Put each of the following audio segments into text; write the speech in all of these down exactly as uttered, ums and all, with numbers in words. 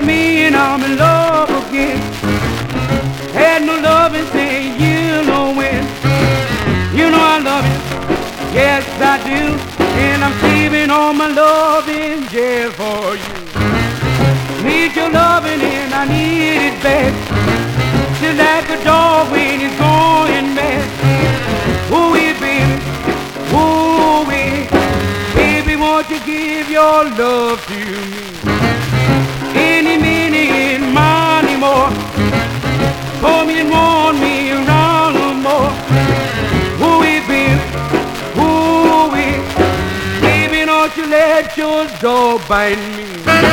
me and I'm in love again. Had no love and say you know when. You know I love you, yes I do. And I'm saving all my loving just for you. Need your loving and I need it bad. Just like a dog when he's going mad. Ooh-wee, baby, ooh-wee. Baby, won't you give your love to me? Any minute, money more. Told me you want me around no more. Ooh-wee, baby, ooh-wee. Baby, don't you let your dog bite me.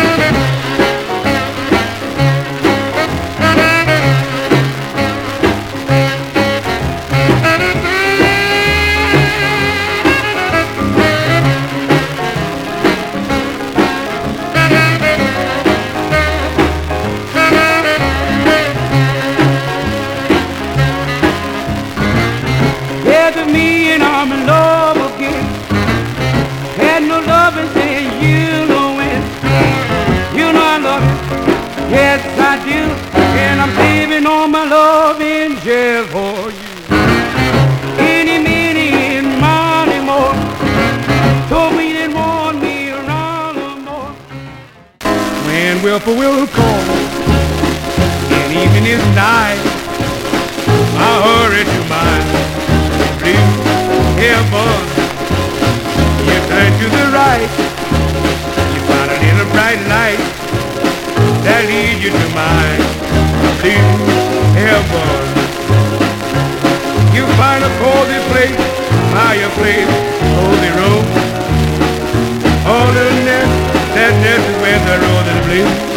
Me and I'm in love again. Had no love and say you know when. You know I love you, yes I do. And I'm saving all my loving just for you. Any minute, money more. Told me you didn't want me around no more. When Wilford will call, and even if night, I'll hurry to mine. Heaven, you turn to the right, you find a little bright light that leads you to my blue heaven. You find a cozy place, fireplace, cozy room. All the nest, that nest is where the roses bloom.